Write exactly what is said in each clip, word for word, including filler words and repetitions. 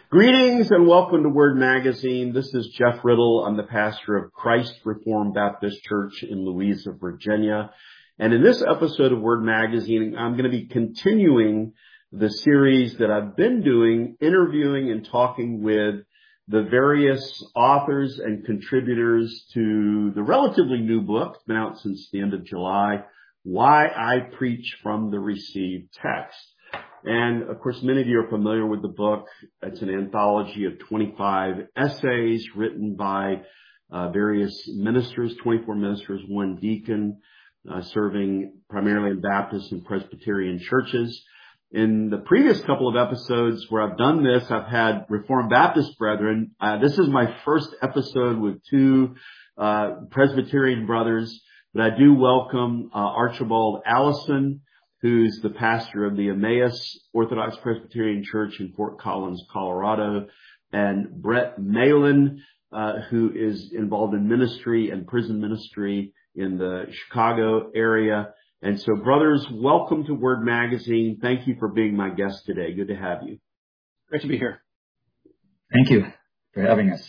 Greetings and welcome to Word Magazine. This is Jeff Riddle. I'm the pastor of Christ Reformed Baptist Church in Louisa, Virginia. And in this episode of Word Magazine, I'm going to be continuing the series that I've been doing, interviewing and talking with the various authors and contributors to the relatively new book, it's been out since the end of July, Why I Preach from the Received Text. And, of course, many of you are familiar with the book. It's an anthology of twenty-five essays written by uh, various ministers, twenty-four ministers, one deacon, uh, serving primarily in Baptist and Presbyterian churches. In the previous couple of episodes where I've done this, I've had Reformed Baptist brethren. Uh, this is my first episode with two uh, Presbyterian brothers, but I do welcome uh, Archibald Allison, who's the pastor of the Emmaus Orthodox Presbyterian Church in Fort Collins, Colorado, and Brett Malin, uh, who is involved in ministry and prison ministry in the Chicago area. And so, brothers, welcome to Word Magazine. Thank you for being my guest today. Good to have you. Great to be here. Thank you for having us.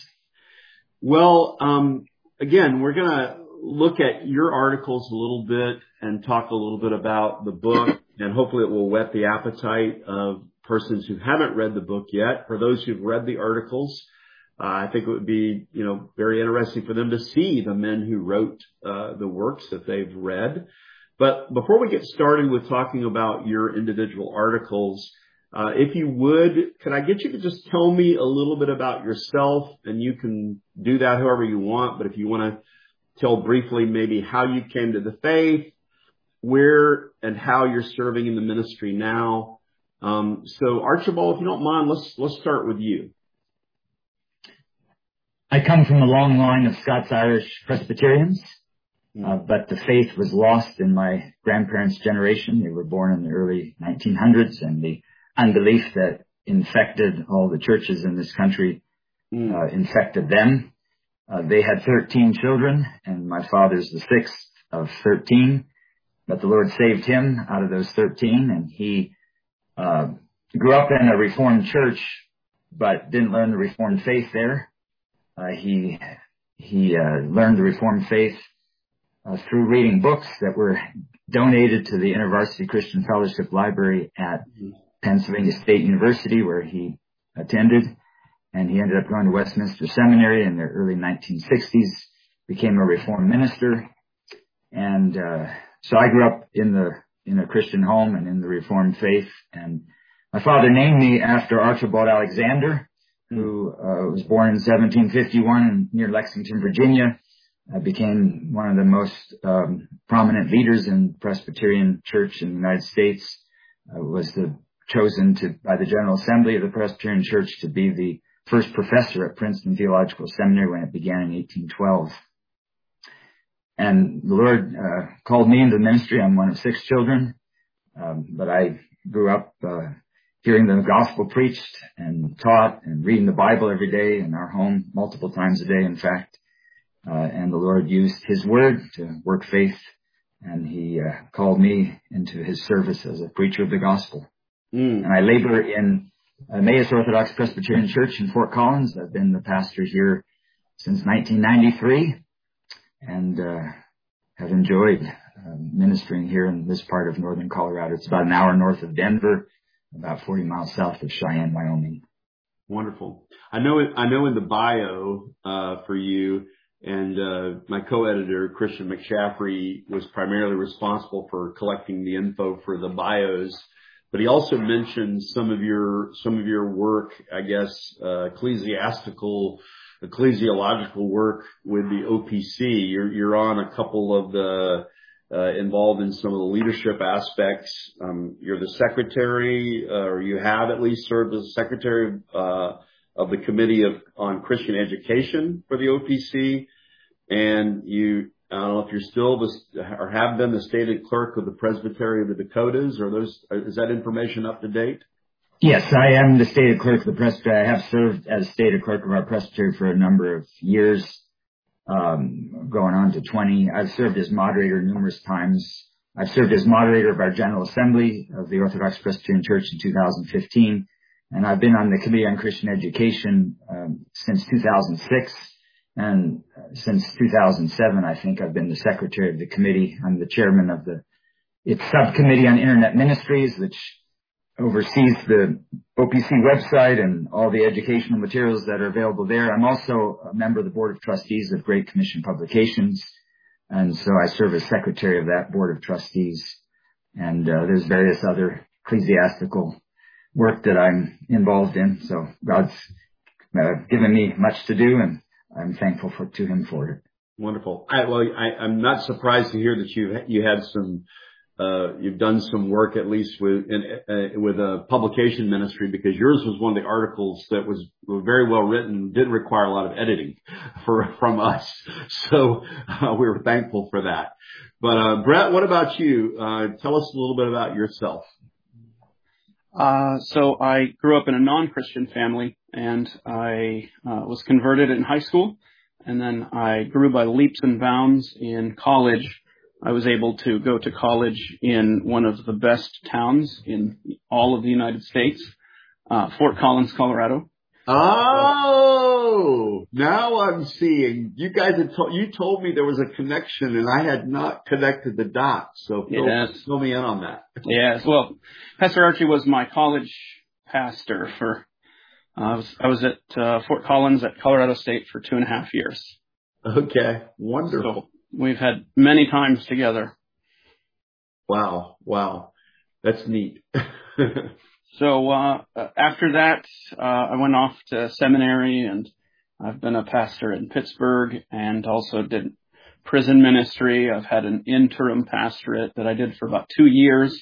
Well, um, again, we're going to look at your articles a little bit and talk a little bit about the book, and hopefully it will whet the appetite of persons who haven't read the book yet. For those who've read the articles, uh, I think it would be, you know, very interesting for them to see the men who wrote uh, the works that they've read. But before we get started with talking about your individual articles, uh, if you would, could I get you to just tell me a little bit about yourself? And you can do that however you want, but if you want to tell briefly maybe how you came to the faith, where and how you're serving in the ministry now. Um, so Archibald, if you don't mind, let's let's start with you. I come from a long line of Scots-Irish Presbyterians, uh, but the faith was lost in my grandparents' generation. They were born in the early nineteen hundreds, and the unbelief that infected all the churches in this country mm. uh, infected them. Uh, they had thirteen children, and my father's the sixth of thirteen. But the Lord saved him out of those thirteen, and he uh, grew up in a Reformed church, but didn't learn the Reformed faith there. Uh, he he uh, learned the Reformed faith uh, through reading books that were donated to the InterVarsity Christian Fellowship Library at Pennsylvania State University, where he attended. And he ended up going to Westminster Seminary in the early nineteen sixties, became a Reformed minister. And uh, so I grew up in the in a Christian home and in the Reformed faith. And my father named me after Archibald Alexander, who uh, was born in seventeen fifty-one near Lexington, Virginia. Uh, became one of the most um, prominent leaders in Presbyterian Church in the United States. Uh, was the, chosen to by the General Assembly of the Presbyterian Church to be the first professor at Princeton Theological Seminary when it began in eighteen twelve. And the Lord uh, called me into the ministry. I'm one of six children, um, but I grew up uh, hearing the gospel preached and taught and reading the Bible every day in our home, multiple times a day, in fact. Uh, and the Lord used His Word to work faith, and He uh, called me into His service as a preacher of the gospel. Mm. And I labor in Emmaus Orthodox Presbyterian Church in Fort Collins. I've been the pastor here since nineteen ninety-three, and uh, have enjoyed uh, ministering here in this part of northern Colorado. It's about an hour north of Denver, about forty miles south of Cheyenne, Wyoming. Wonderful. I know. I know in the bio uh, for you, and uh, my co-editor Christian McShaffrey was primarily responsible for collecting the info for the bios. But he also mentioned some of your some of your work, I guess, uh, ecclesiastical, ecclesiological work with the O P C. You're you're on a couple of the uh, involved in some of the leadership aspects. Um, you're the secretary, uh, or you have at least served as secretary uh, of the Committee of on Christian Education for the O P C, and you. I don't know if you're still the, or have been the stated clerk of the Presbytery of the Dakotas. Or those, is that information up to date? Yes, I am the stated clerk of the Presbytery. I have served as stated clerk of our Presbytery for a number of years, um, going on to twenty. I've served as moderator numerous times. I've served as moderator of our General Assembly of the Orthodox Presbyterian Church in two thousand fifteen, And I've been on the Committee on Christian Education um, since two thousand six. And uh, since two thousand seven, I think I've been the secretary of the committee. I'm the chairman of the its subcommittee on Internet Ministries, which oversees the O P C website and all the educational materials that are available there. I'm also a member of the Board of Trustees of Great Commission Publications. And so I serve as secretary of that Board of Trustees. And uh, there's various other ecclesiastical work that I'm involved in. So God's uh, given me much to do, and I'm thankful for, to him for it. Wonderful. I, well, I, I'm not surprised to hear that you you had some, uh, you've done some work at least with in, uh, with a publication ministry, because yours was one of the articles that was very well written, didn't require a lot of editing for from us. So uh, we were thankful for that. But uh, Brett, what about you? Uh, tell us a little bit about yourself. Uh, so I grew up in a non-Christian family, and I uh, was converted in high school, and then I grew by leaps and bounds in college. I was able to go to college in one of the best towns in all of the United States, uh, Fort Collins, Colorado. Oh, now I'm seeing. You guys had told, you told me there was a connection, and I had not connected the dots. So fill, Yes. fill me in on that. Yes. Well, Pastor Archie was my college pastor for, uh, I was, I was at uh, Fort Collins at Colorado State for two and a half years. Okay. Wonderful. So we've had many times together. Wow. Wow. That's neat. So uh after that, uh I went off to seminary, and I've been a pastor in Pittsburgh and also did prison ministry. I've had an interim pastorate that I did for about two years.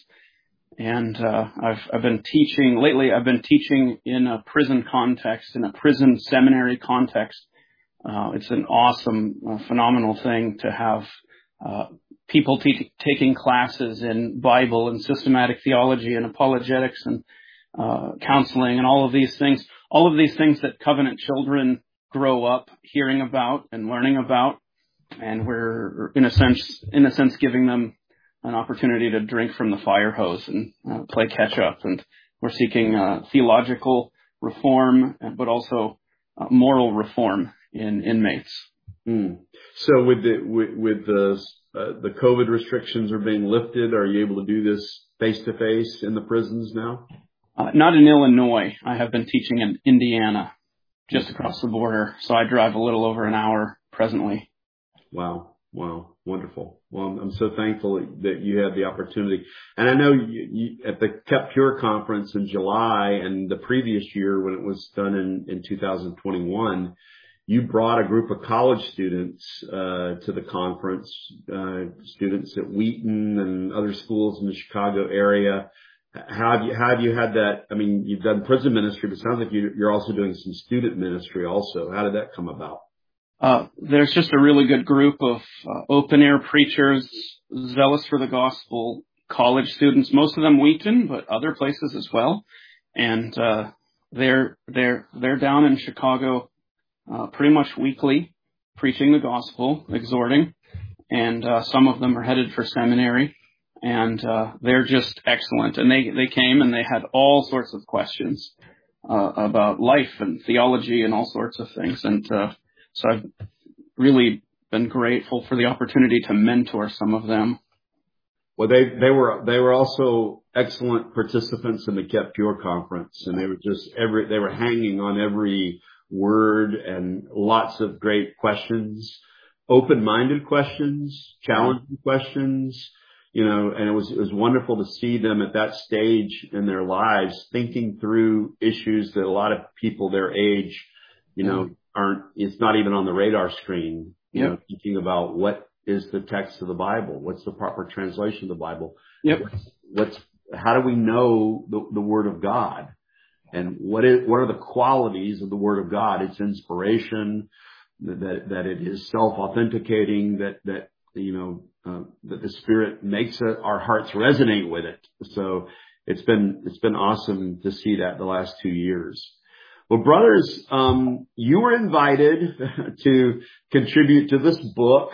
And uh I've I've been teaching lately. I've been teaching in a prison context, in a prison seminary context. Uh it's an awesome, uh, phenomenal thing to have uh people te- taking classes in Bible and systematic theology and apologetics and uh counseling and all of these things, all of these things that covenant children grow up hearing about and learning about. And we're in a sense, in a sense, giving them an opportunity to drink from the fire hose and uh, play catch up. And we're seeking uh, theological reform, but also uh, moral reform in inmates. Mm. So with the with, with the uh, the COVID restrictions are being lifted, are you able to do this face to face in the prisons now? Uh, not in Illinois. I have been teaching in Indiana, just across the border. So I drive a little over an hour presently. Wow. Wow. Wonderful. Well, I'm so thankful that you had the opportunity. And I know you, you, at the Kept Pure conference in July and the previous year when it was done in, in two thousand twenty-one, you brought a group of college students uh, to the conference, uh, students at Wheaton and other schools in the Chicago area. How have you, how have you had that? I mean, you've done prison ministry, but it sounds like you, you're also doing some student ministry also. How did that come about? Uh, there's just a really good group of uh, open-air preachers, zealous for the gospel, college students, most of them Wheaton, but other places as well. And uh, they're they're they're down in Chicago uh, pretty much weekly, preaching the gospel, exhorting, and uh, some of them are headed for seminary, and uh, they're just excellent. And they they came and they had all sorts of questions uh, about life and theology and all sorts of things, and uh, so I've really been grateful for the opportunity to mentor some of them. Well, they, they were, they were also excellent participants in the Kept Pure conference, and they were just every, they were hanging on every word, and lots of great questions, open-minded questions, challenging questions, you know, and it was, it was wonderful to see them at that stage in their lives thinking through issues that a lot of people their age, you know, aren't, it's not even on the radar screen, you Yep. know, thinking about what is the text of the Bible? What's the proper translation of the Bible? Yep. What's, what's how do we know the, the Word of God? And what is, what are the qualities of the Word of God? It's inspiration, that, that it is self-authenticating, that, that, you know, uh, that the Spirit makes it, our hearts resonate with it. So it's been, it's been awesome to see that the last two years. Well, brothers, um, you were invited to contribute to this book.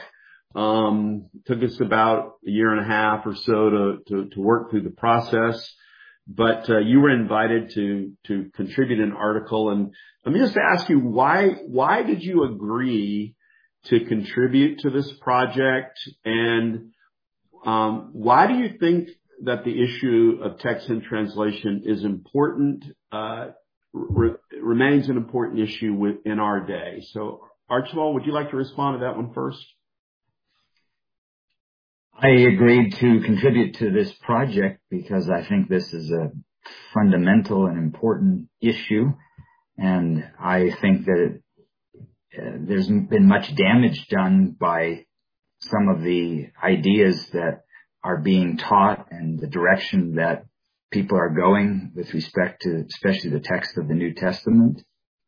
Um, took us about a year and a half or so to, to, to work through the process. but uh, you were invited to to contribute an article. And let me just ask you, why why did you agree to contribute to this project? And um, why do you think that the issue of text and translation is important, uh, re- remains an important issue within our day? So, Archibald, would you like to respond to that one first? I agreed to contribute to this project because I think this is a fundamental and important issue. And I think that it, uh, there's been much damage done by some of the ideas that are being taught and the direction that people are going with respect to especially the text of the New Testament.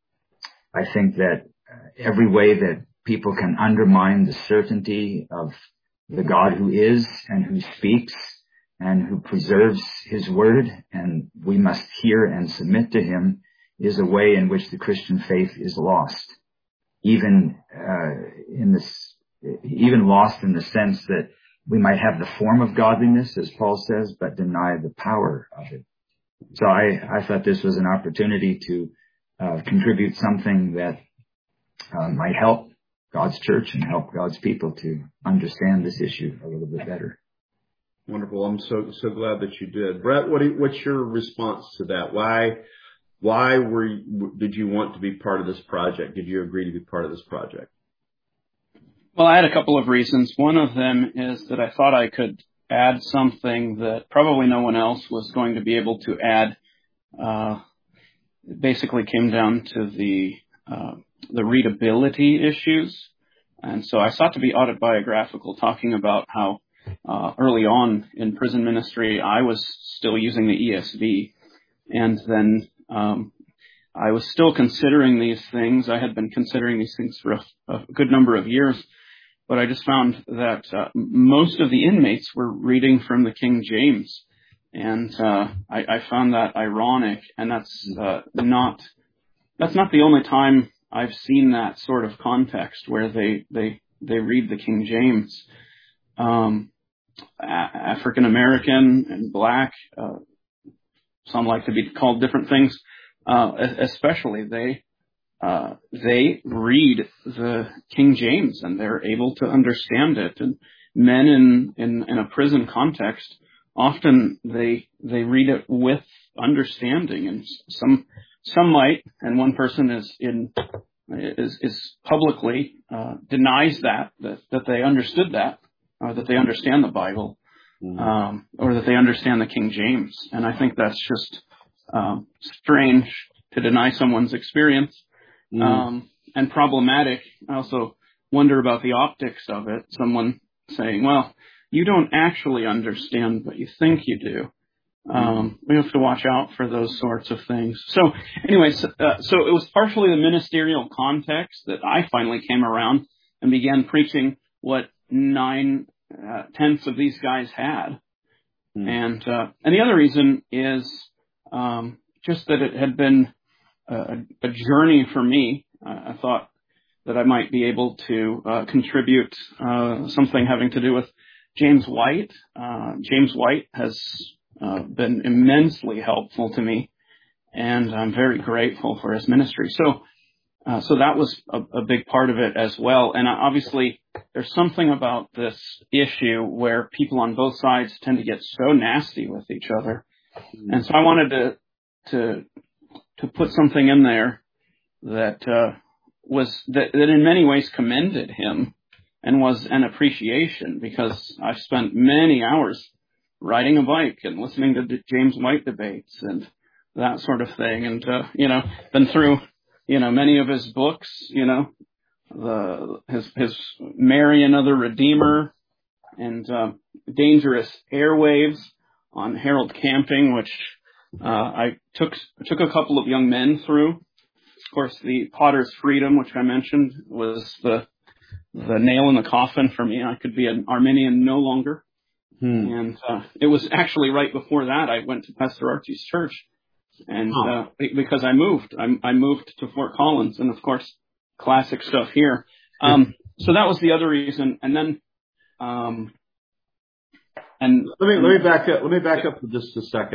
I think that every way that people can undermine the certainty of the God who is and who speaks and who preserves his word, and we must hear and submit to him, is a way in which the Christian faith is lost. Even uh, in this, even lost in the sense that we might have the form of godliness, as Paul says, but deny the power of it. So I, I thought this was an opportunity to uh, contribute something that uh, might help God's church and help God's people to understand this issue a little bit better. Wonderful. I'm so so glad that you did. Brett, what do, what's your response to that? Why why were you, did you want to be part of this project? Did you agree to be part of this project? Well, I had a couple of reasons. One of them is that I thought I could add something that probably no one else was going to be able to add. Uh, it basically came down to the uh, the readability issues. And so I sought to be autobiographical, talking about how uh, early on in prison ministry, I was still using the E S V. And then um, I was still considering these things. I had been considering these things for a, a good number of years. But I just found that uh, most of the inmates were reading from the King James. And uh, I, I found that ironic. And that's uh, not that's not the only time I've seen that sort of context where they they, they read the King James. Um, African American and Black, uh, some like to be called different things, uh, especially they uh, they read the King James and they're able to understand it. And men in, in, in a prison context, often they they read it with understanding, and some some might, and one person is in is is publicly uh, denies that, that that they understood that, or that they understand the Bible, mm-hmm. um, or that they understand the King James. And I think that's just um, strange to deny someone's experience, mm-hmm. um, and problematic. I also wonder about the optics of it. Someone saying, well, you don't actually understand, but you think you do. Um, we have to watch out for those sorts of things. So anyways, uh, so it was partially the ministerial context that I finally came around and began preaching what nine uh, tenths of these guys had. Mm. And, uh, and the other reason is, um, just that it had been a, a journey for me. Uh, I thought that I might be able to, uh, contribute, uh, something having to do with James White. Uh, James White has, Uh, been immensely helpful to me, and I'm very grateful for his ministry. So, uh, so that was a, a big part of it as well. And obviously, there's something about this issue where people on both sides tend to get so nasty with each other, and so I wanted to to to put something in there that uh, was that, that in many ways commended him and was an appreciation, because I've spent many hours riding a bike and listening to James White debates and that sort of thing. And, uh, you know, been through, you know, many of his books, you know, the, his, his Mary Another Redeemer and, uh, Dangerous Airwaves on Harold Camping, which, uh, I took, took a couple of young men through. Of course, the Potter's Freedom, which I mentioned, was the, the nail in the coffin for me. I could be an Arminian no longer. Hmm. And uh, it was actually right before that I went to Pastor Archie's church, and oh. uh, because I moved, I, I moved to Fort Collins, and of course, classic stuff here. Um, so that was the other reason. And then, um, and let me let me back up. Let me back up for just a second.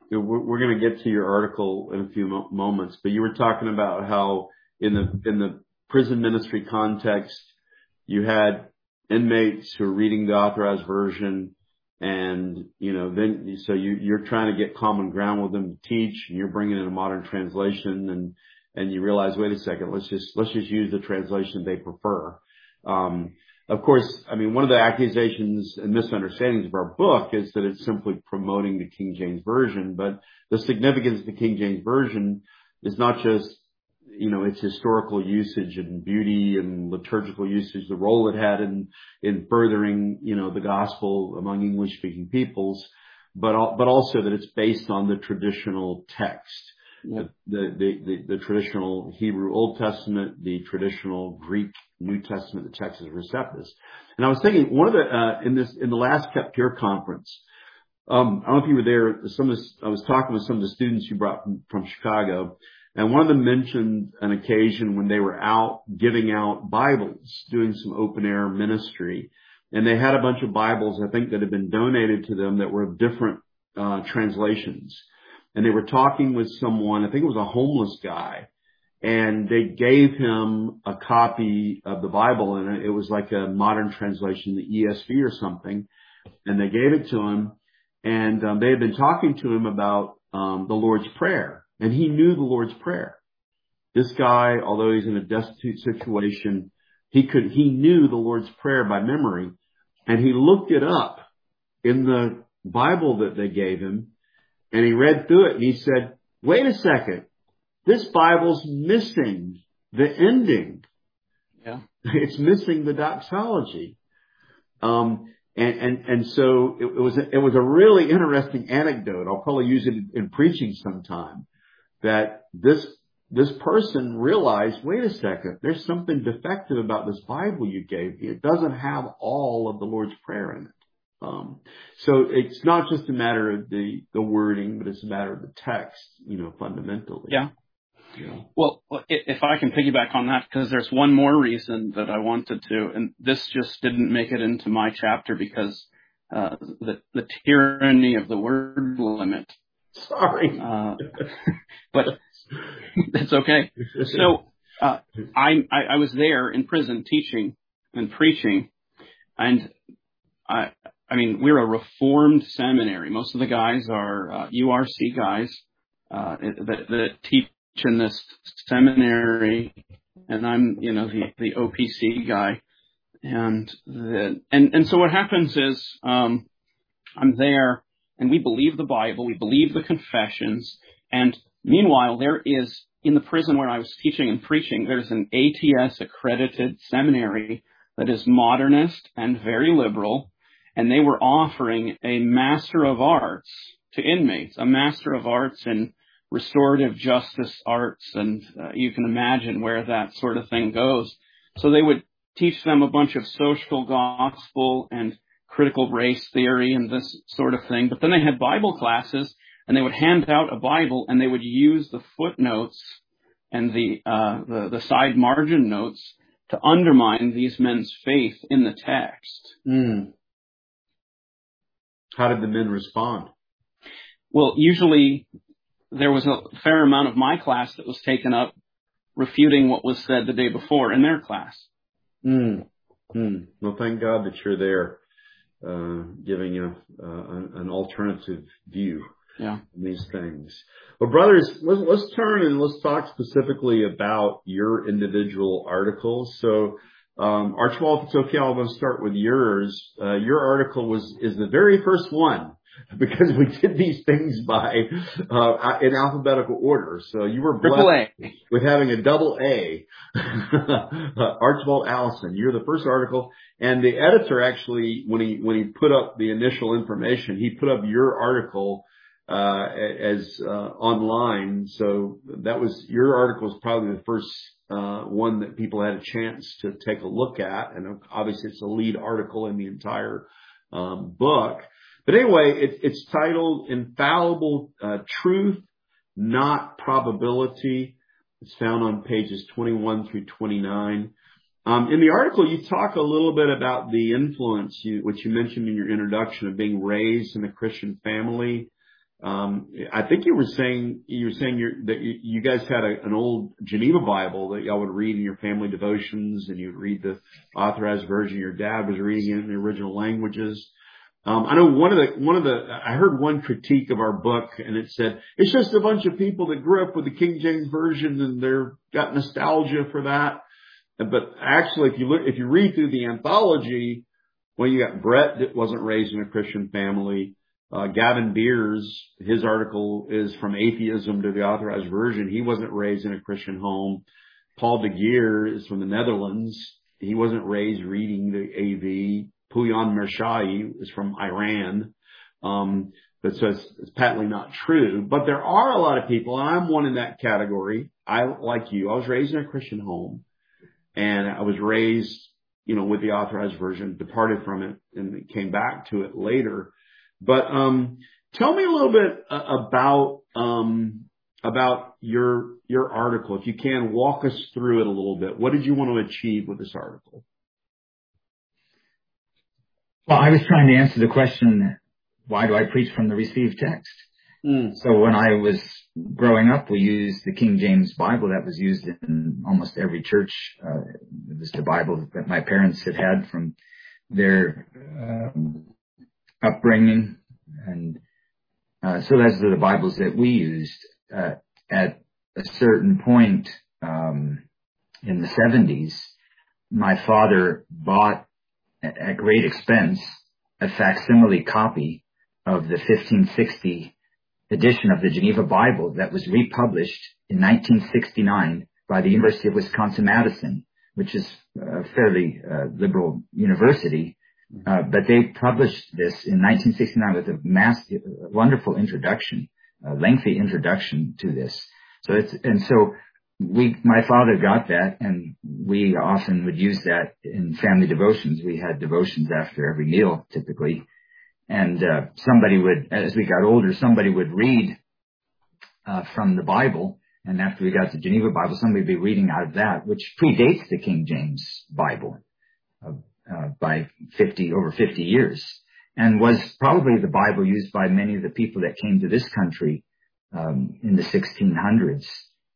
we're, we're going to get to your article in a few mo- moments, but you were talking about how in the, in the prison ministry context, you had inmates who are reading the authorized version, and, you know, then, so you, you're trying to get common ground with them to teach, and you're bringing in a modern translation, and, and you realize, wait a second, let's just, let's just use the translation they prefer. Um, of course, I mean, one of the accusations and misunderstandings of our book is that it's simply promoting the King James Version, but the significance of the King James Version is not just, you know, its historical usage and beauty and liturgical usage, the role it had in, in furthering, you know, the gospel among English speaking peoples, but, but also that it's based on the traditional text, yep. the, the, the, the traditional Hebrew Old Testament, the traditional Greek New Testament, the Textus Receptus. And I was thinking one of the, uh, in this, in the last Kept Pure conference, um, I don't know if you were there, some of this, I was talking with some of the students you brought from, from Chicago. And one of them mentioned an occasion when they were out giving out Bibles, doing some open air ministry. And they had a bunch of Bibles, I think, that had been donated to them that were of different uh, translations. And they were talking with someone, I think it was a homeless guy, and they gave him a copy of the Bible, and it was like a modern translation, the E S V or something. And they gave it to him, and um, they had been talking to him about um, the Lord's Prayer. And he knew the Lord's Prayer. This guy, although he's in a destitute situation, he could, he knew the Lord's Prayer by memory. And he looked it up in the Bible that they gave him, and he read through it, and he said, wait a second, this Bible's missing the ending. Yeah. It's missing the doxology. Um, And, and, and so it, it was, a, it was a really interesting anecdote. I'll probably use it in, in preaching sometime, that this, this person realized, wait a second, there's something defective about this Bible you gave me. It doesn't have all of the Lord's Prayer in it. Um, so it's not just a matter of the, the wording, but it's a matter of the text, you know, fundamentally. Yeah. Yeah. Well, if I can piggyback on that, because there's one more reason that I wanted to, and this just didn't make it into my chapter because uh, the, the tyranny of the word limit. Sorry. Uh, but it's okay. So uh, I, I I was there in prison teaching and preaching, and I I mean we're a reformed seminary. Most of the guys are uh, U R C guys uh, that, that teach in this seminary, and I'm, you know, the, the O P C guy. And the, and, and so what happens is, um, I'm there and we believe the Bible, we believe the confessions. And meanwhile, there is in the prison where I was teaching and preaching, there's an A T S accredited seminary that is modernist and very liberal. And they were offering a Master of Arts to inmates, a Master of Arts in restorative justice arts, and uh, you can imagine where that sort of thing goes. So they would teach them a bunch of social gospel and critical race theory and this sort of thing. But then they had Bible classes, and they would hand out a Bible, and they would use the footnotes and the uh, the, the side margin notes to undermine these men's faith in the text. Mm. How did the men respond? Well, usually there was a fair amount of my class that was taken up refuting what was said the day before in their class. Mm. Mm. Well, thank God that you're there, uh, giving a, uh, an alternative view yeah. on these things. Well, brothers, let's, let's turn and let's talk specifically about your individual articles. So, um, Archibald, if it's okay, I'm going to start with yours. Uh, your article was, is the very first one, because we did these things by, uh, in alphabetical order. So you were blessed with having a double A. Archibald Allison, you're the first article. And the editor actually, when he, when he put up the initial information, he put up your article, uh, as, uh, online. So that was, your article was probably the first, uh, one that people had a chance to take a look at. And obviously it's the lead article in the entire, um, book. But anyway, it, it's titled Infallible uh, Truth, Not Probability. It's found on pages twenty-one through twenty-nine. Um, in the article, you talk a little bit about the influence, you, which you mentioned in your introduction, of being raised in a Christian family, Um, I think you were saying, you were saying you're, that you, you guys had a, an old Geneva Bible that y'all would read in your family devotions, and you'd read the authorized version. Your dad was reading it in the original languages. Um, I know one of the, one of the, I heard one critique of our book, and it said, it's just a bunch of people that grew up with the King James Version and they're got nostalgia for that. But actually, if you look, if you read through the anthology, well, you got Brett that wasn't raised in a Christian family. Uh, Gavin Beers, his article is From Atheism to the Authorized Version. He wasn't raised in a Christian home. Paul de Geer is from the Netherlands. He wasn't raised reading the A V. Pouyan Mershai is from Iran. Um, but so it's, it's patently not true. But there are a lot of people, and I'm one in that category. I, like you, I was raised in a Christian home, and I was raised, you know, with the Authorized Version, departed from it, and came back to it later. But um, tell me a little bit uh, about um, about your your article, if you can. Walk us through it a little bit. What did you want to achieve with this article? Well, I was trying to answer the question, why do I preach from the received text? Mm. So when I was growing up, we used the King James Bible that was used in almost every church. Uh, it was the Bible that my parents had had from their um, upbringing. And uh, so those are the Bibles that we used. Uh, at a certain point um, in the seventies, my father bought at great expense a facsimile copy of the fifteen sixty edition of the Geneva Bible that was republished in nineteen sixty-nine by the University of Wisconsin-Madison, which is a fairly uh, liberal university. Uh, but they published this in nineteen sixty-nine with a mass, wonderful introduction, a lengthy introduction to this. So it's, and so we, my father got that, and we often would use that in family devotions. We had devotions after every meal, typically. And, uh, somebody would, as we got older, somebody would read, uh, from the Bible. And after we got to Geneva Bible, somebody would be reading out of that, which predates the King James Bible, uh, uh, by fifty, over fifty years, and was probably the Bible used by many of the people that came to this country, um, in the sixteen hundreds.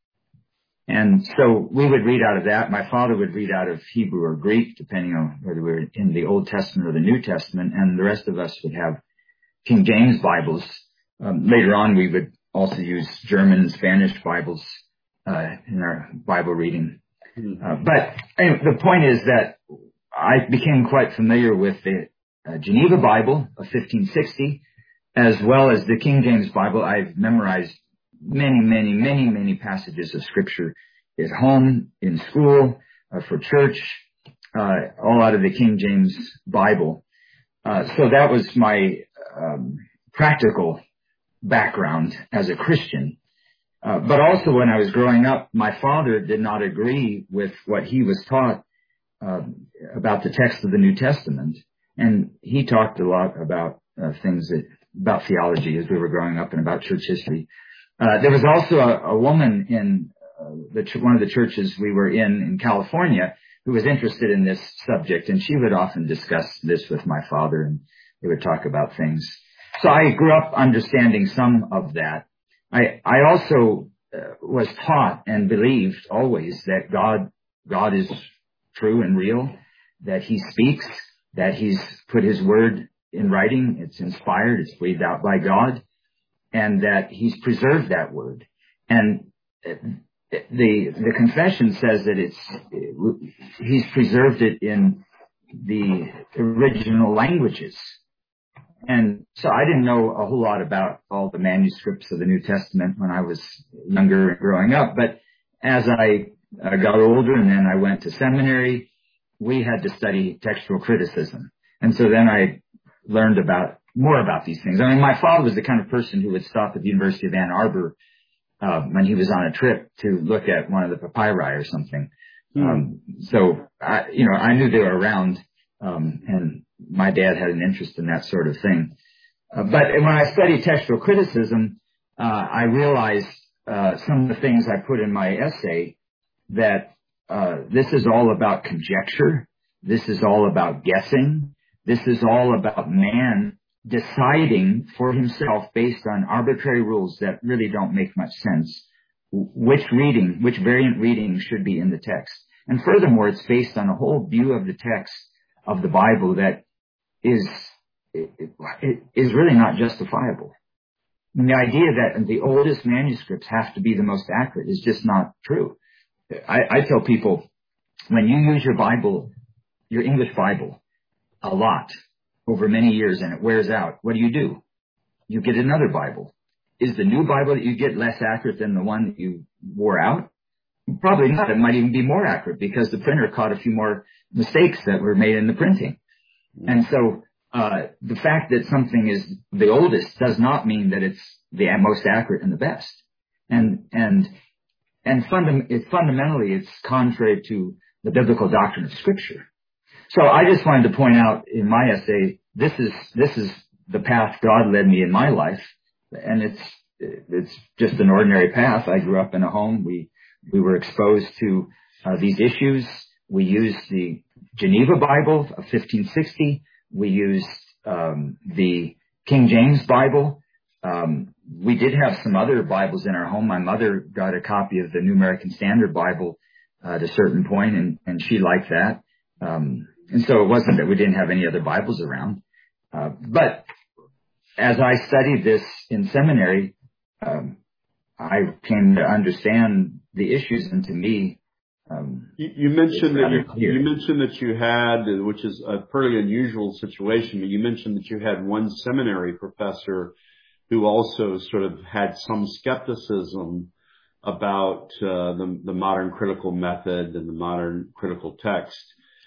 And so we would read out of that. My father would read out of Hebrew or Greek, depending on whether we were in the Old Testament or the New Testament. And the rest of us would have King James Bibles. Um, later on, we would also use German and Spanish Bibles uh, in our Bible reading. Uh, but anyway, the point is that I became quite familiar with the uh, Geneva Bible of fifteen sixty, as well as the King James Bible. I've memorized many, many, many, many passages of Scripture at home, in school, uh, for church, uh, all out of the King James Bible. Uh, so that was my um, practical background as a Christian. Uh, but also when I was growing up, my father did not agree with what he was taught uh, about the text of the New Testament. And he talked a lot about uh, things that, about theology as we were growing up and about church history. Uh, there was also a, a woman in uh, the ch- one of the churches we were in in California who was interested in this subject, and she would often discuss this with my father, and they would talk about things. So I grew up understanding some of that. I, I also uh, was taught and believed always that God, God is true and real, that He speaks, that He's put His word in writing, it's inspired, it's breathed out by God, and that He's preserved that word. And the the confession says that it's He's preserved it in the original languages. And so I didn't know a whole lot about all the manuscripts of the New Testament when I was younger and growing up. But as I uh, got older and then I went to seminary, we had to study textual criticism. And so then I learned about more about these things. I mean, my father was the kind of person who would stop at the University of Ann Arbor uh, when he was on a trip to look at one of the papyri or something. Mm. Um, so, I, you know, I knew they were around, um, and my dad had an interest in that sort of thing. Uh, but when I studied textual criticism, uh, I realized uh, some of the things I put in my essay, that uh, this is all about conjecture. This is all about guessing. This is all about man deciding for himself based on arbitrary rules that really don't make much sense which reading, which variant reading should be in the text. And furthermore, it's based on a whole view of the text of the Bible that is, is really not justifiable. And the idea that the oldest manuscripts have to be the most accurate is just not true. I, I tell people, when you use your Bible, your English Bible, a lot over many years and it wears out, what do you do? You get another Bible. Is the new Bible that you get less accurate than the one that you wore out? Probably not. It might even be more accurate because the printer caught a few more mistakes that were made in the printing. And so uh the fact that something is the oldest does not mean that it's the most accurate and the best. And and and fundam- it, fundamentally, it's contrary to the biblical doctrine of Scripture. So I just wanted to point out in my essay, this is this is the path God led me in my life. And it's, it's just an ordinary path. I grew up in a home. We, we were exposed to uh, these issues. We used the Geneva Bible of fifteen sixty. We used, um, the King James Bible. Um, we did have some other Bibles in our home. My mother got a copy of the New American Standard Bible, uh, at a certain point, and, and she liked that. Um, and so it wasn't that we didn't have any other Bibles around. Uh, but as I studied this in seminary, um, I came to understand the issues, and to me, um, you, you mentioned that you, clear. you mentioned that you had, which is a pretty unusual situation, but you mentioned that you had one seminary professor who also sort of had some skepticism about uh, the, the modern critical method and the modern critical text.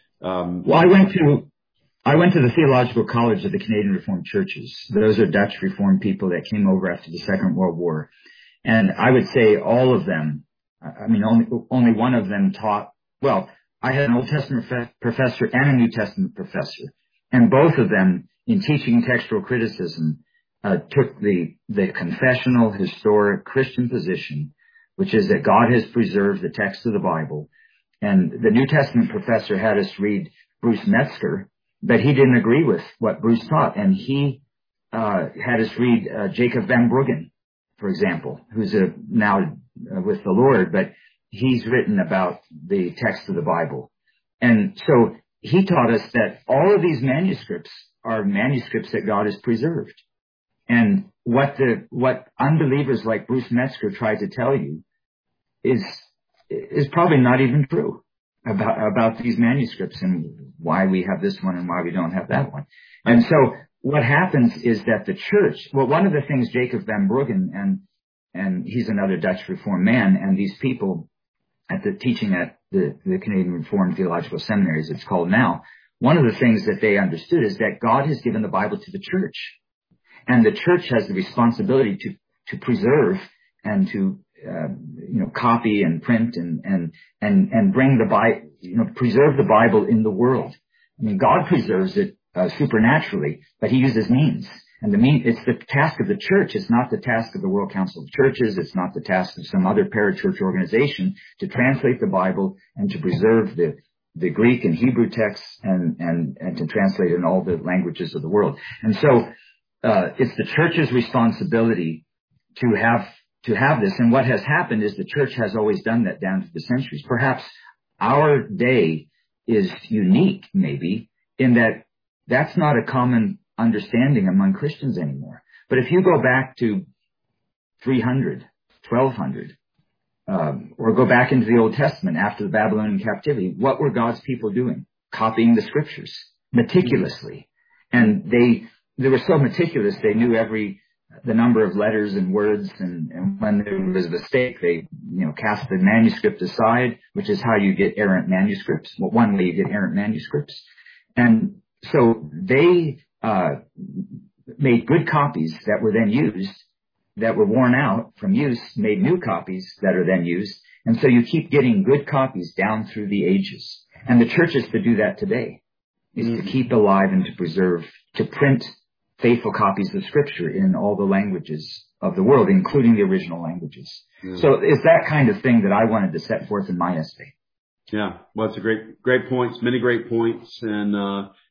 Um, well, I went to. I went to the Theological College of the Canadian Reformed Churches. Those are Dutch Reformed people that came over after the Second World War. And I would say all of them, I mean, only, only one of them taught, well, I had an Old Testament professor and a New Testament professor. And both of them, in teaching textual criticism, uh, took the, the confessional, historic Christian position, which is that God has preserved the text of the Bible. And the New Testament professor had us read Bruce Metzger, but he didn't agree with what Bruce taught. And he uh had us read uh, Jacob Van Bruggen, for example, who's a, now uh, with the Lord, but he's written about the text of the Bible. And so he taught us that all of these manuscripts are manuscripts that God has preserved. And what the what unbelievers like Bruce Metzger tried to tell you is is probably not even true about about these manuscripts and why we have this one and why we don't have that one. And so what happens is that the church, well, one of the things Jacob Van Bruggen, and and he's another Dutch Reformed man, and these people at the teaching at the, the Canadian Reformed Theological Seminary, as it's called now, one of the things that they understood is that God has given the Bible to the church. And the church has the responsibility to, to preserve and to Uh, you know, copy and print and, and, and, and bring the Bible, you know, preserve the Bible in the world. I mean, God preserves it uh, supernaturally, but he uses means. And the mean, it's the task of the church. It's not the task of the World Council of Churches. It's not the task of some other parachurch organization to translate the Bible and to preserve the, the Greek and Hebrew texts and, and, and to translate in all the languages of the world. And so, uh, it's the church's responsibility to have to have this. And what has happened is the church has always done that down through the centuries. Perhaps our day is unique, maybe, in that that's not a common understanding among Christians anymore. But if you go back to three hundred, twelve hundred, um, or go back into the Old Testament after the Babylonian captivity, what were God's people doing? Copying the scriptures meticulously. And they, they were so meticulous, they knew every the number of letters and words, and, and when there was a mistake, they, you know, cast the manuscript aside, which is how you get errant manuscripts. Well, one way you get errant manuscripts. And so they, uh, made good copies that were then used, that were worn out from use, made new copies that are then used. And so you keep getting good copies down through the ages. And the church is to do that today, is mm-hmm. to keep alive and to preserve, to print faithful copies of Scripture in all the languages of the world, including the original languages. Mm. So it's that kind of thing that I wanted to set forth in my essay. Yeah, well, it's a great, great points, many great points. And, uh,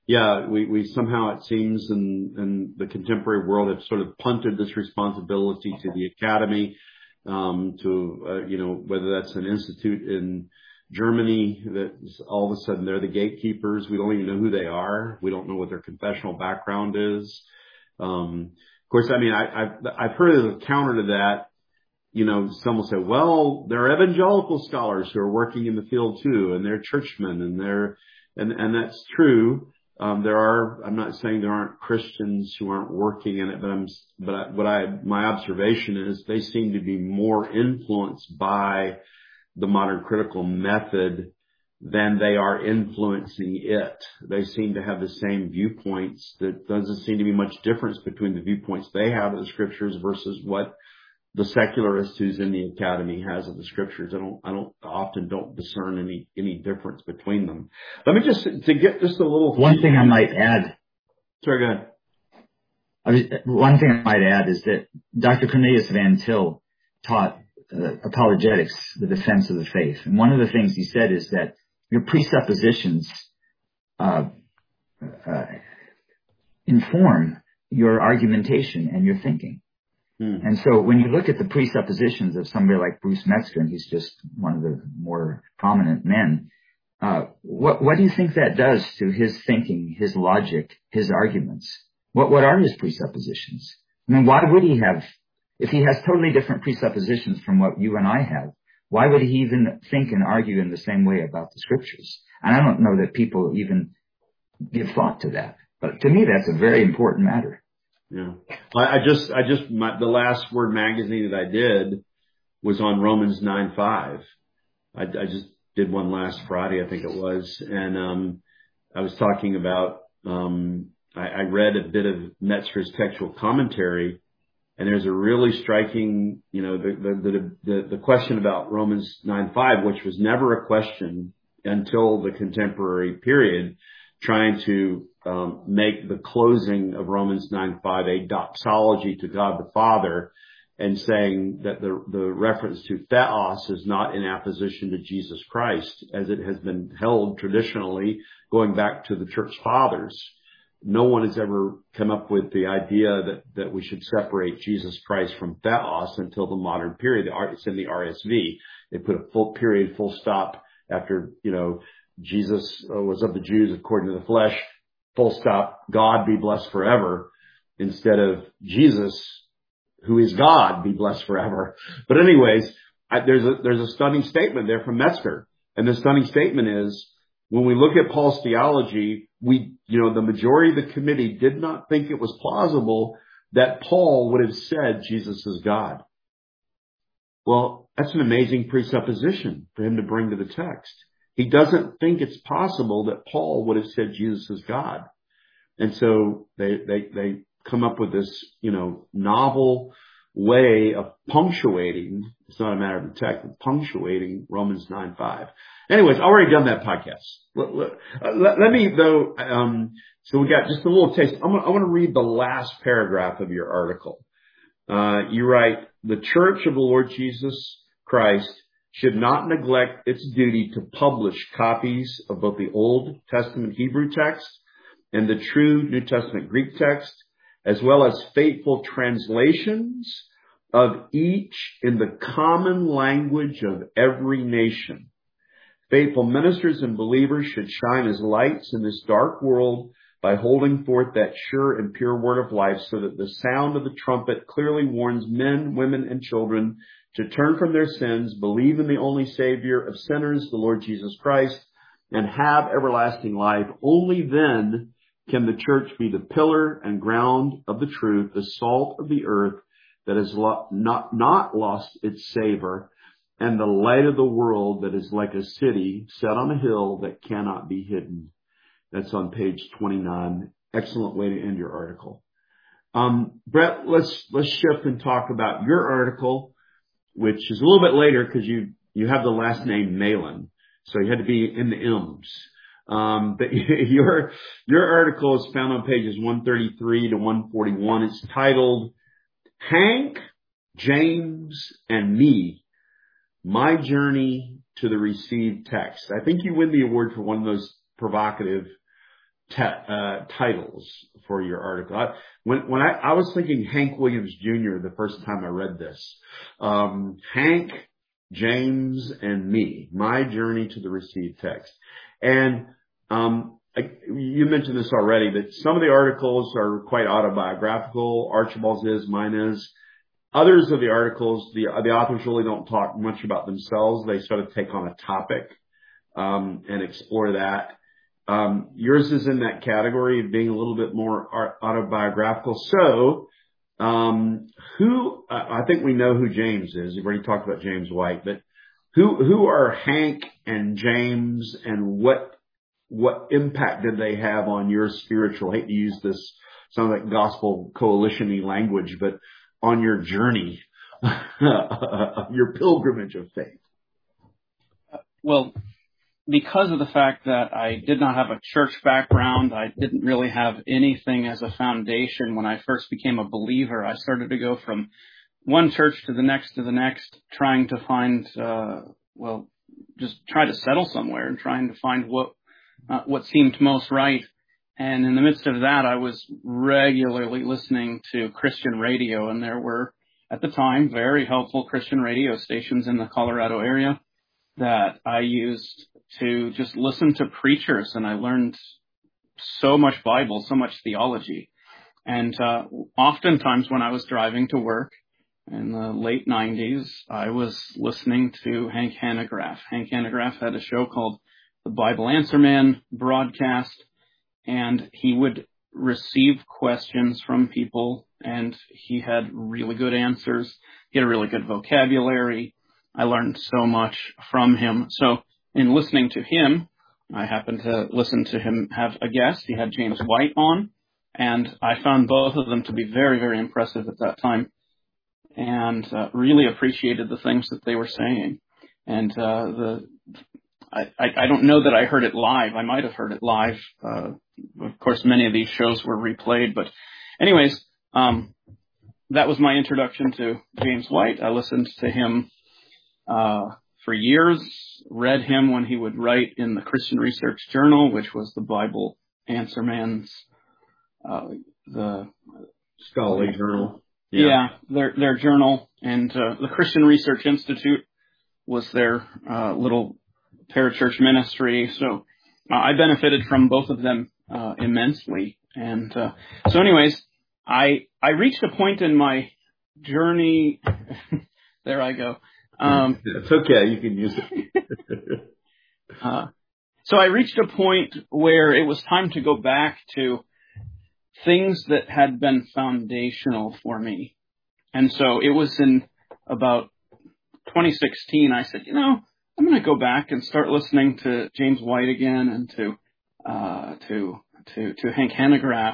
yeah, we, we somehow, it seems, in, in the contemporary world have sort of punted this responsibility to the academy, um, to, uh, you know, whether that's an institute in Germany that all of a sudden they're the gatekeepers. We don't even know who they are. We don't know what their confessional background is. Um, of course, I mean, I, I've, I've heard as a counter to that, you know, some will say, well, there are evangelical scholars who are working in the field too, and they're churchmen, and they're, and, and that's true. Um, there are, I'm not saying there aren't Christians who aren't working in it, but I'm, but I, what I, my observation is they seem to be more influenced by the modern critical method than they are influencing it. They seem to have the same viewpoints. There doesn't seem to be much difference between the viewpoints they have of the scriptures versus what the secularist who's in the academy has of the scriptures. I don't, I don't often don't discern any, any difference between them. Let me just, to get just a little. One thing I might add. Sorry, go ahead. I was, one thing I might add is that Doctor Cornelius Van Til taught uh, apologetics, the defense of the faith. And one of the things he said is that your presuppositions, uh, uh, inform your argumentation and your thinking. And so when you look at the presuppositions of somebody like Bruce Metzger, and he's just one of the more prominent men, uh, what, what do you think that does to his thinking, his logic, his arguments? What, what are his presuppositions? I mean, why would he have, if he has totally different presuppositions from what you and I have, why would he even think and argue in the same way about the scriptures? And I don't know that people even give thought to that. But to me, that's a very important matter. Yeah. I, I just, I just, my, the last Word magazine that I did was on Romans nine five. I, I just did one last Friday, I think it was. And, um, I was talking about, um, I, I read a bit of Metzger's textual commentary, and there's a really striking, you know, the, the, the, the question about Romans nine five, which was never a question until the contemporary period, trying to um, make the closing of Romans nine five a doxology to God the Father, and saying that the, the reference to theos is not in apposition to Jesus Christ, as it has been held traditionally going back to the church fathers. No one has ever come up with the idea that, that we should separate Jesus Christ from theos until the modern period. It's in the R S V. They put a full period, full stop after, you know, Jesus was of the Jews according to the flesh, full stop, God be blessed forever, instead of Jesus, who is God, be blessed forever. But anyways, I, there's a, there's a stunning statement there from Metzger. And the stunning statement is, when we look at Paul's theology, we, you know, the majority of the committee did not think it was plausible that Paul would have said Jesus is God. Well, that's an amazing presupposition for him to bring to the text. He doesn't think it's possible that Paul would have said Jesus is God. And so they, they, they come up with this, you know, novel way of punctuating. It's not a matter of the text, but punctuating Romans nine five. Anyways, I've already done that podcast. Let, let, let, let me though, um, so we got just a little taste. I'm gonna, I want to read the last paragraph of your article. Uh, you write, the Church of the Lord Jesus Christ should not neglect its duty to publish copies of both the Old Testament Hebrew text and the true New Testament Greek text, as well as faithful translations of each in the common language of every nation. Faithful ministers and believers should shine as lights in this dark world by holding forth that sure and pure word of life, so that the sound of the trumpet clearly warns men, women, and children to turn from their sins, believe in the only Savior of sinners, the Lord Jesus Christ, and have everlasting life. Only then can the church be the pillar and ground of the truth, the salt of the earth that has lo- not, not lost its savor, and the light of the world that is like a city set on a hill that cannot be hidden. That's on page twenty-nine. Excellent way to end your article. Um, Brett, let's, let's shift and talk about your article, which is a little bit later because you, you have the last name Malin. So you had to be in the M's. Um, but your, your article is found on pages one thirty-three to one forty-one. It's titled Hank, James, and Me, My Journey to the Received Text. I think you win the award for one of those provocative te- uh, titles for your article. I, when when I, I was thinking Hank Williams Junior the first time I read this. Um, Hank, James, and me, my journey to the received text. And um, I, you mentioned this already, that some of the articles are quite autobiographical. Archibald's is, mine is. Others of the articles, the the authors really don't talk much about themselves. They sort of take on a topic um, and explore that. Um, yours is in that category of being a little bit more autobiographical. So, um, who, uh, I think we know who James is. You've already talked about James White, but who, who are Hank and James, and what, what impact did they have on your spiritual, I hate to use this, sounds like gospel coalition-y language, but on your journey, your pilgrimage of faith? Well, because of the fact that I did not have a church background, I didn't really have anything as a foundation. When I first became a believer, I started to go from one church to the next to the next, trying to find, uh, well, just try to settle somewhere and trying to find what, uh, what seemed most right. And in the midst of that, I was regularly listening to Christian radio, and there were, at the time, very helpful Christian radio stations in the Colorado area that I used to just listen to preachers, and I learned so much Bible, so much theology. And uh, oftentimes when I was driving to work in the late nineties, I was listening to Hank Hanegraaff. Hank Hanegraaff had a show called The Bible Answer Man broadcast, and he would receive questions from people, and he had really good answers. He had a really good vocabulary. I learned so much from him. So in listening to him, I happened to listen to him have a guest. He had James White on, and I found both of them to be very, very impressive at that time, and uh, really appreciated the things that they were saying. And uh, the I, I, I don't know that I heard it live. I might have heard it live. Uh, of course, many of these shows were replayed. But anyways, um, that was my introduction to James White. I listened to him uh, for years, read him when he would write in the Christian Research Journal, which was the Bible Answer Man's, uh, the scholarly journal. Yeah, yeah their, their journal. And uh, the Christian Research Institute was their uh, little parachurch ministry. So uh, I benefited from both of them uh, immensely. And uh, so anyways, I I reached a point in my journey. There I go. Um, it's okay. You can use it. uh, so I reached a point where it was time to go back to things that had been foundational for me. And so it was in about twenty sixteen, I said, you know, I'm going to go back and start listening to James White again, and to uh, to to to Hank Hanegraaff.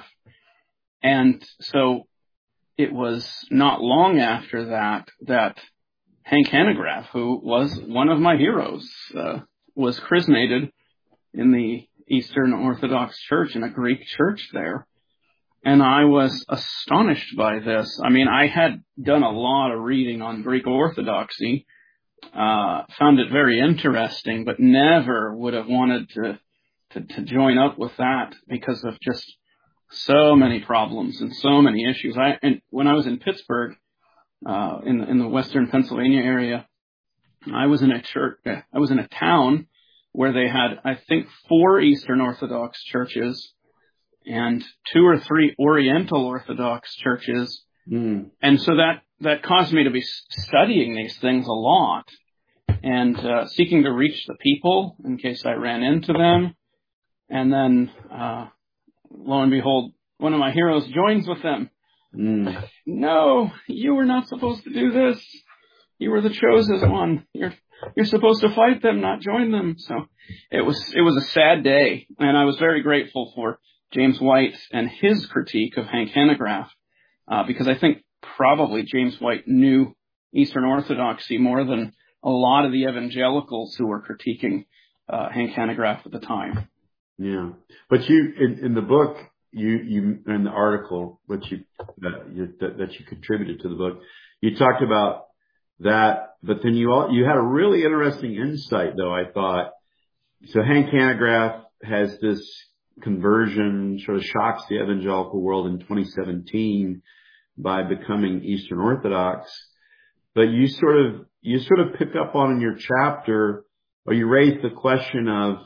And so it was not long after that that Hank Hanegraaff, who was one of my heroes, uh, was chrismated in the Eastern Orthodox Church, in a Greek church there. And I was astonished by this. I mean, I had done a lot of reading on Greek Orthodoxy, uh, found it very interesting, but never would have wanted to, to, to join up with that because of just so many problems and so many issues. I, and when I was in Pittsburgh, uh, in the, in the Western Pennsylvania area, I was in a church, I was in a town where they had, I think, four Eastern Orthodox churches and two or three Oriental Orthodox churches. Mm. And so that, that caused me to be studying these things a lot and uh, seeking to reach the people in case I ran into them. And then, uh, lo and behold, one of my heroes joins with them. Mm. No, you were not supposed to do this. You were the chosen one. You're you're supposed to fight them, not join them. So it was it was a sad day, and I was very grateful for James White and his critique of Hank Hanegraaff, uh, because I think probably James White knew Eastern Orthodoxy more than a lot of the evangelicals who were critiquing uh, Hank Hanegraaff at the time. Yeah, but you in, in the book, you you in the article that you that you that, that you contributed to the book, you talked about that, but then you all, you had a really interesting insight, though. I thought so. Hank Hanegraaff has this conversion sort of shocks the evangelical world in twenty seventeen by becoming Eastern Orthodox. But you sort of, you sort of pick up on in your chapter, or you raise the question of,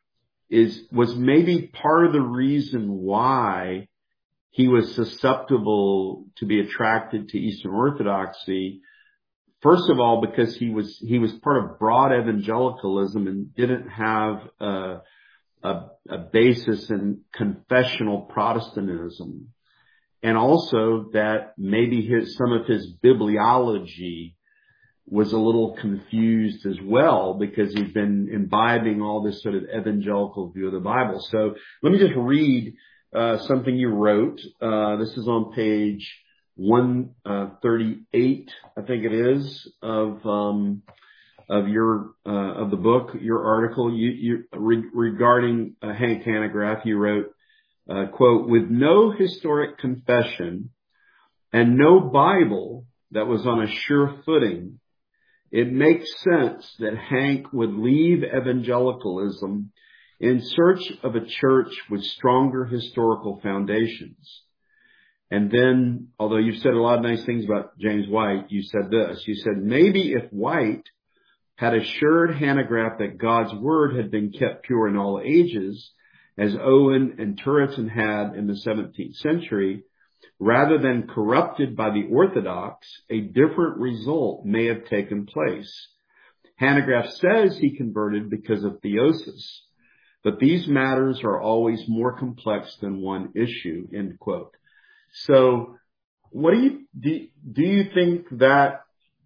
is, was maybe part of the reason why he was susceptible to be attracted to Eastern Orthodoxy, first of all, because he was, he was part of broad evangelicalism and didn't have a, a, a basis in confessional Protestantism. And also that maybe his, some of his bibliology was a little confused as well, because he'd been imbibing all this sort of evangelical view of the Bible. So let me just read uh, something you wrote. Uh, this is on page one thirty-eight, I think it is, of um, of your uh, of the book, your article. You, you re- regarding uh, Hank Hanegraaff, you wrote, uh, "quote with no historic confession and no Bible that was on a sure footing, it makes sense that Hank would leave evangelicalism in search of a church with stronger historical foundations." And then, although you've said a lot of nice things about James White, you said this. You said, maybe if White had assured Hanegraaff that God's word had been kept pure in all ages, as Owen and Turretin had in the seventeenth century, rather than corrupted by the Orthodox, a different result may have taken place. Hanegraaff says he converted because of theosis, but these matters are always more complex than one issue, end quote. So what do you, do, do you think that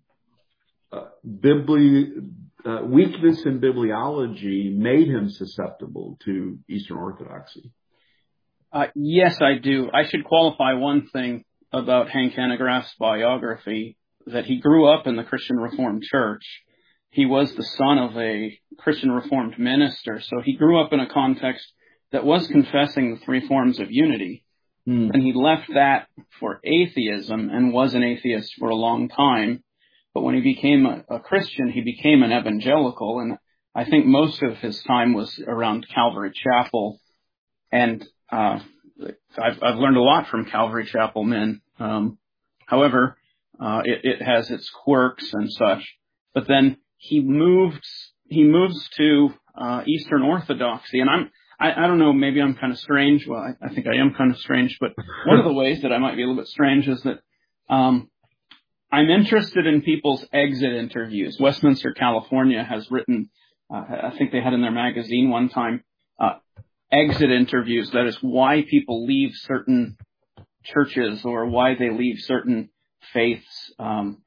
uh, bibli, uh, weakness in bibliology made him susceptible to Eastern Orthodoxy? Uh, yes, I do. I should qualify one thing about Hank Hanegraaff's biography, that he grew up in the Christian Reformed Church. He was the son of a Christian Reformed minister, so he grew up in a context that was confessing the three forms of unity. Hmm. And he left that for atheism and was an atheist for a long time. But when he became a, a Christian, he became an evangelical, and I think most of his time was around Calvary Chapel. And uh I've, I've learned a lot from Calvary Chapel men. Um, however, uh, it, it has its quirks and such. But then he moves, he moves to uh, Eastern Orthodoxy, and I'm, I, I don't know, maybe I'm kind of strange. Well, I, I think I am kind of strange, but one of the ways that I might be a little bit strange is that um, I'm interested in people's exit interviews. Westminster, California has written, uh, I think they had in their magazine one time, uh, exit interviews. That is why people leave certain churches or why they leave certain faiths, um,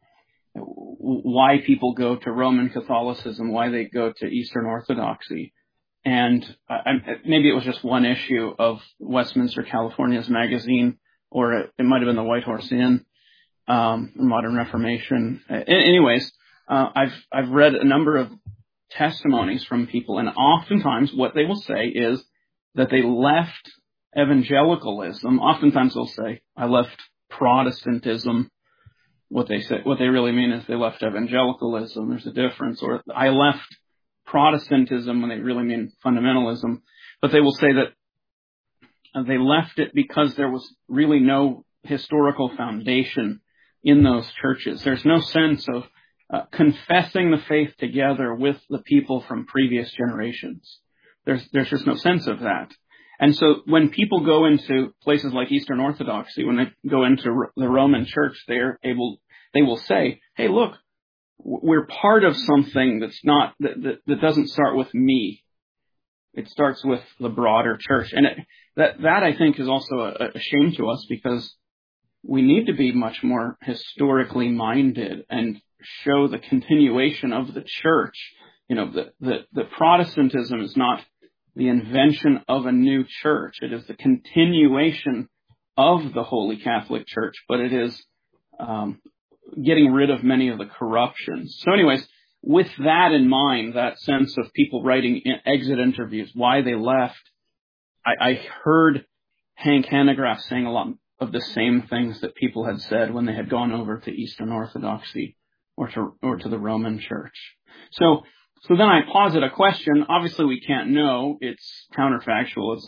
why people go to Roman Catholicism, why they go to Eastern Orthodoxy. And I, maybe it was just one issue of Westminster, California's magazine, or it, it might have been the White Horse Inn, um, Modern Reformation. Uh, anyways, uh, I've I've read a number of testimonies from people, and oftentimes what they will say is that they left evangelicalism. Oftentimes they'll say, "I left Protestantism." What they say, what they really mean is they left evangelicalism. There's a difference. Or I left Protestantism when they really mean fundamentalism. But they will say that they left it because there was really no historical foundation in those churches. There's no sense of uh, confessing the faith together with the people from previous generations. There's, there's just no sense of that. And so when people go into places like Eastern Orthodoxy, when they go into the Roman Church, they're able, they will say, "Hey, look, we're part of something that's not, that, that, that doesn't start with me. It starts with the broader church." And it, that, that I think is also a, a shame to us, because we need to be much more historically minded and show the continuation of the church. You know, the, the, the Protestantism is not the invention of a new church. It is the continuation of the Holy Catholic Church, but it is um, getting rid of many of the corruptions. So anyways, with that in mind, that sense of people writing exit interviews, why they left, I, I heard Hank Hanegraaff saying a lot of the same things that people had said when they had gone over to Eastern Orthodoxy or to, or to the Roman Church. So So then I posit a question. Obviously, we can't know. It's counterfactual. It's not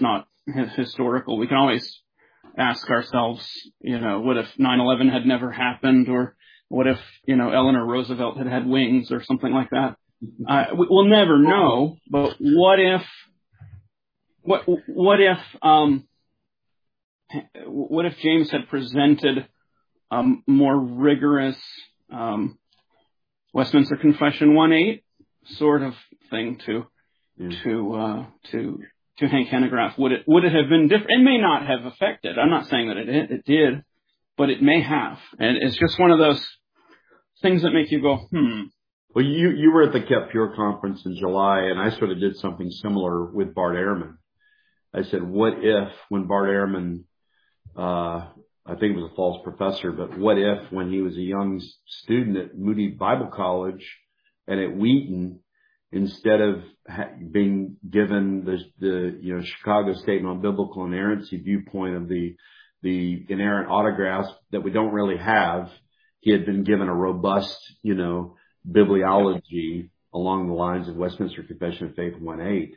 historical. We can always ask ourselves, you know, what if nine eleven had never happened, or what if, you know, Eleanor Roosevelt had had wings or something like that. Uh, we'll never know, but what if, what, what if, um, what if James had presented a more rigorous, um, Westminster Confession one eight sort of thing to, yeah. to, uh, to, to Hank Hanegraaff? Would it, would it have been different? It may not have affected. I'm not saying that it, it did, but it may have. And it's just one of those things that make you go, hmm. Well, you, you were at the Kept Pure conference in July, and I sort of did something similar with Bart Ehrman. I said, what if when Bart Ehrman, uh, I think it was a false professor, but what if when he was a young student at Moody Bible College and at Wheaton, instead of ha- being given the, the, you know, Chicago Statement on Biblical Inerrancy viewpoint of the, the inerrant autographs that we don't really have, he had been given a robust, you know, bibliology along the lines of Westminster Confession of Faith one eight.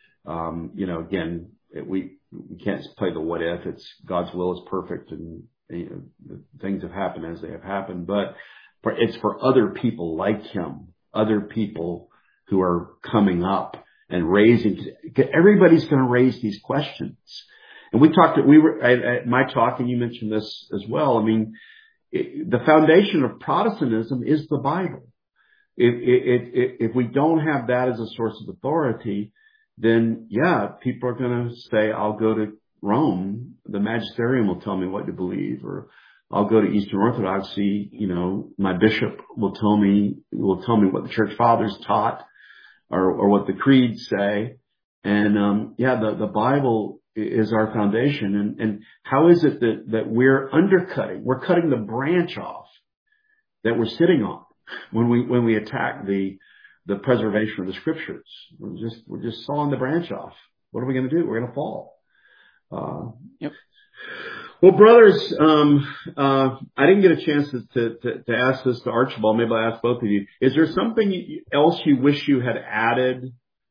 Um, you know, again, it, we, we can't play the what if. It's God's will is perfect, and you know, things have happened as they have happened. But for, it's for other people like him, other people who are coming up and raising. Everybody's going to raise these questions. And we talked. We were at, at my talk, and you mentioned this as well. I mean, it, the foundation of Protestantism is the Bible. If, if, if we don't have that as a source of authority, then yeah, people are going to say, I'll go to Rome. The magisterium will tell me what to believe, or I'll go to Eastern Orthodoxy. You know, my bishop will tell me, will tell me what the church fathers taught, or, or what the creeds say. And, um, yeah, the, the Bible is our foundation. And, and how is it that, that we're undercutting? We're cutting the branch off that we're sitting on. When we, when we attack the, the preservation of the scriptures, we're just, we're just sawing the branch off. What are we going to do? We're going to fall. Uh, yep. Well, brothers, um, uh, I didn't get a chance to, to, to, to ask this to Archibald. Maybe I'll ask both of you. Is there something else you wish you had added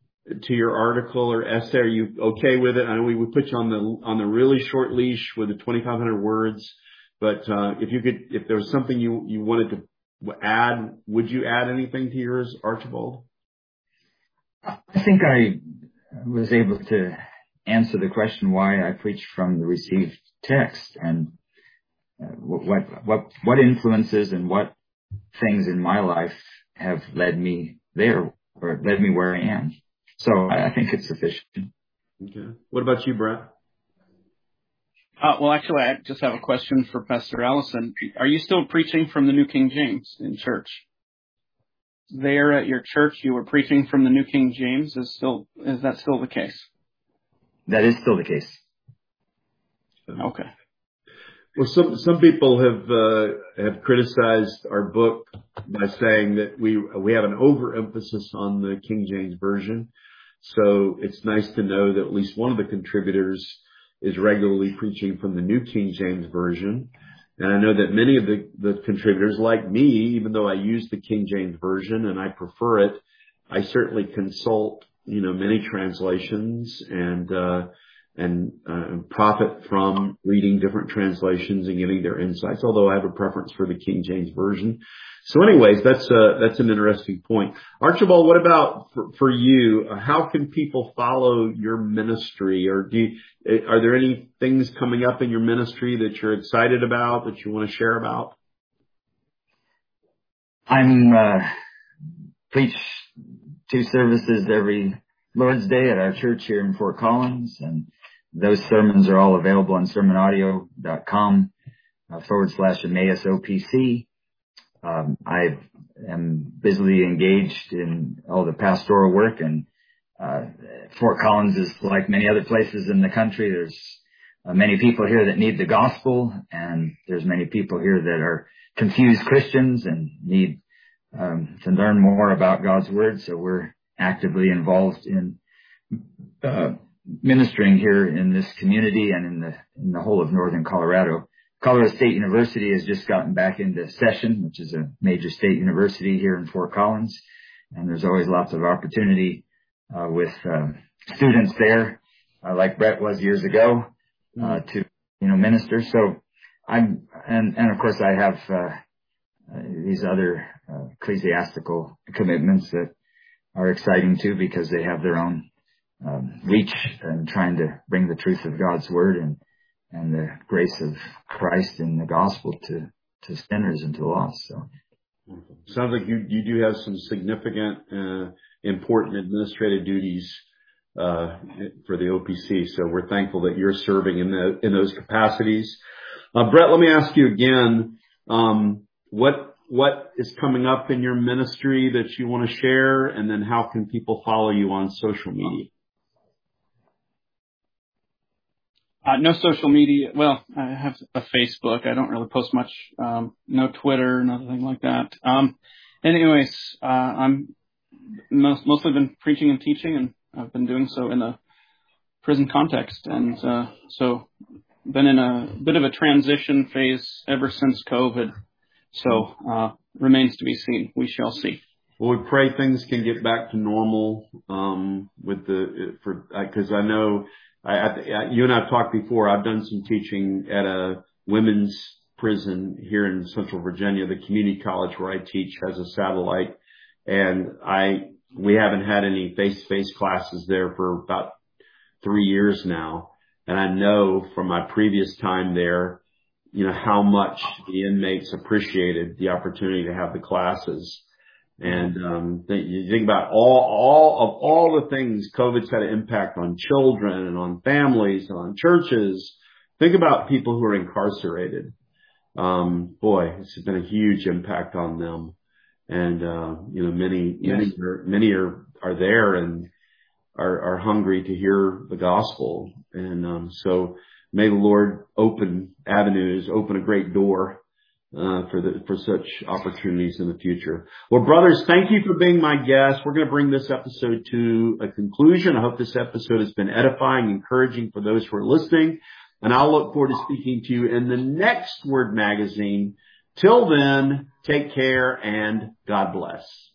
to your article or essay? Are you okay with it? I know we would put you on the, on the really short leash with the twenty-five hundred words, but, uh, if you could, if there was something you, you wanted to add, would you add anything to yours, Archibald? I think I was able to answer the question why I preach from the received text, and uh, what what what influences and what things in my life have led me there, or led me where I am. So I, I think it's sufficient. Okay. What about you, Brett? Uh, well, actually, I just have a question for Pastor Allison. Are you still preaching from the New King James in church? There at your church, you were preaching from the New King James. Is still is that still the case? That is still the case. Okay. Well, some some people have uh, have criticized our book by saying that we we have an overemphasis on the King James version. So it's nice to know that at least one of the contributors is regularly preaching from the New King James Version. And I know that many of the, the contributors, like me, even though I use the King James Version and I prefer it, I certainly consult, you know, many translations and, uh, and, uh, profit from reading different translations and getting their insights, although I have a preference for the King James Version. So anyways, that's, uh, that's an interesting point. Archibald, what about for, for you? How can people follow your ministry, or do you, are there any things coming up in your ministry that you're excited about, that you want to share about? I'm, uh, preach two services every Lord's Day at our church here in Fort Collins, and those sermons are all available on sermon audio dot com uh, forward slash Emmaus O P C. Um, I am busily engaged in all the pastoral work, and uh, Fort Collins is like many other places in the country. There's uh, many people here that need the gospel, and there's many people here that are confused Christians and need um, to learn more about God's Word. So we're actively involved in uh, ministering here in this community and in the in the whole of northern Colorado. Colorado State University has just gotten back into session, which is a major state university here in Fort Collins, and there's always lots of opportunity uh, with uh, students there. uh, like Brett was years ago, uh, to, you know, minister. So I'm, and, and of course I have, uh, uh these other, uh, ecclesiastical commitments that are exciting too, because they have their own, um, reach and trying to bring the truth of God's word and, and the grace of Christ in the gospel to, to sinners and to lost. So. Sounds like you, you do have some significant, uh, important administrative duties, uh, for the O P C. So we're thankful that you're serving in the, in those capacities. Uh, Brett, let me ask you again, um, what, what is coming up in your ministry that you want to share? And then how can people follow you on social media? Uh, no social media. Well, I have a Facebook. I don't really post much. Um, no Twitter, nothing like that. Um, anyways, uh, I'm most, mostly been preaching and teaching, and I've been doing so in a prison context. And, uh, so been in a bit of a transition phase ever since COVID. So, uh, remains to be seen. We shall see. Well, we pray things can get back to normal, um, with the, for, uh, cause I know, I, I, you and I have talked before. I've done some teaching at a women's prison here in Central Virginia. The community college where I teach has a satellite, and I, we haven't had any face-to-face classes there for about three years now. And I know from my previous time there, you know, how much the inmates appreciated the opportunity to have the classes. And, um, th- you think about all, all of all the things COVID's had an impact on children and on families and on churches. Think about people who are incarcerated. Um, boy, it's been a huge impact on them. And, uh, you know, many, Yes. many are, many are, are there and are, are hungry to hear the gospel. And, um, so may the Lord open avenues, open a great door Uh, for the, for such opportunities in the future. Well, brothers, thank you for being my guest. We're going to bring this episode to a conclusion. I hope this episode has been edifying, encouraging for those who are listening. And I'll look forward to speaking to you in the next Word Magazine. Till then, take care and God bless.